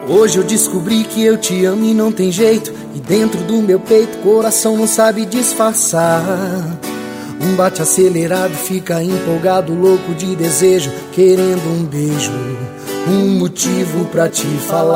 Hoje eu descobri que eu te amo e não tem jeito. E dentro do meu peito, coração não sabe disfarçar. Um bate acelerado, fica empolgado, louco de desejo, querendo um beijo, um motivo pra te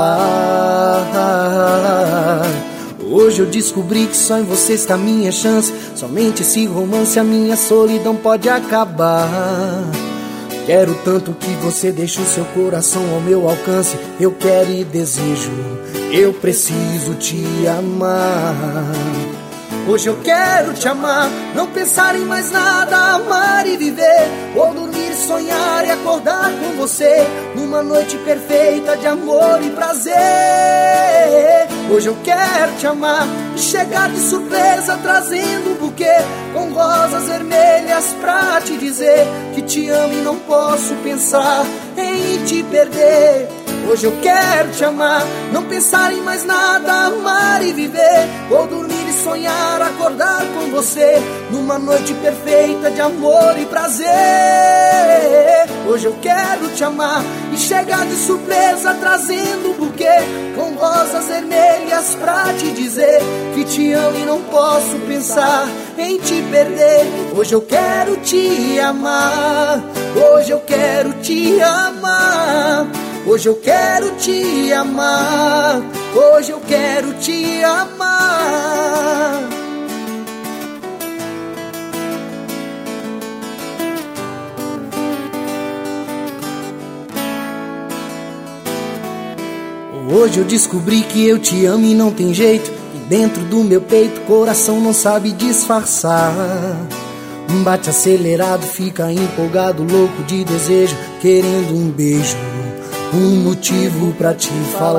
falar. Hoje eu descobri que só em você está minha chance. Somente esse romance a minha solidão pode acabar. Quero tanto que você deixe o seu coração ao meu alcance. Eu quero e desejo, eu preciso te amar. Hoje eu quero te amar, não pensar em mais nada, amar e viver. Vou dormir, sonhar e acordar com você, numa noite perfeita de amor e prazer. Hoje eu quero te amar e chegar de surpresa, trazendo um buquê com rosas vermelhas pra te dizer que te amo e não posso pensar em te perder. Hoje eu quero te amar, não pensar em mais nada, amar e viver. Vou dormir e sonhar, acordar com você, numa noite perfeita de amor e prazer. Hoje eu quero te amar e chegar de surpresa, trazendo um buquê com rosas vermelhas pra te dizer que te amo e não posso pensar em te perder. Hoje eu quero te amar, hoje eu quero te amar. Hoje eu quero te amar, hoje eu quero te amar. Hoje eu descobri que eu te amo e não tem jeito. E dentro do meu peito, coração não sabe disfarçar. Um bate acelerado, fica empolgado, louco de desejo, querendo um beijo, um motivo pra te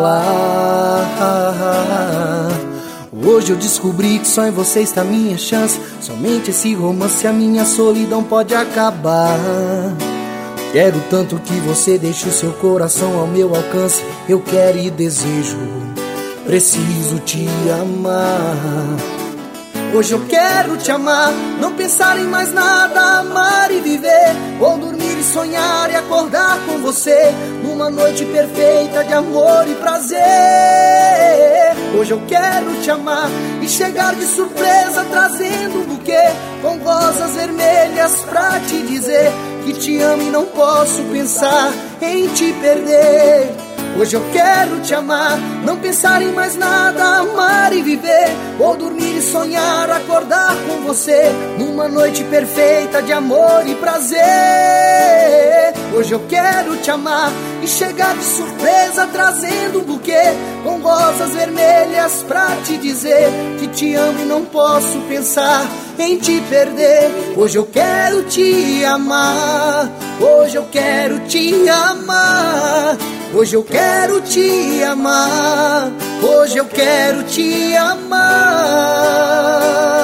falar. Hoje eu descobri que só em você está minha chance. Somente esse romance a minha solidão pode acabar. Quero tanto que você deixe o seu coração ao meu alcance. Eu quero e desejo, preciso te amar. Hoje eu quero te amar, não pensar em mais nada, amar e viver. Vou dormir e sonhar e acordar com você, numa noite perfeita de amor e prazer. Hoje eu quero te amar e chegar de surpresa, trazendo um buquê com rosas vermelhas pra te dizer que te amo e não posso pensar em te perder. Hoje eu quero te amar, não pensar em mais nada, amar e viver. Vou dormir e sonhar, acordar com você, numa noite perfeita de amor e prazer. Hoje eu quero te amar e chegar de surpresa, trazendo um buquê com rosas vermelhas pra te dizer que te amo e não posso pensar em te perder. Hoje eu quero te amar, hoje eu quero te amar. Hoje eu quero te amar, hoje eu quero te amar.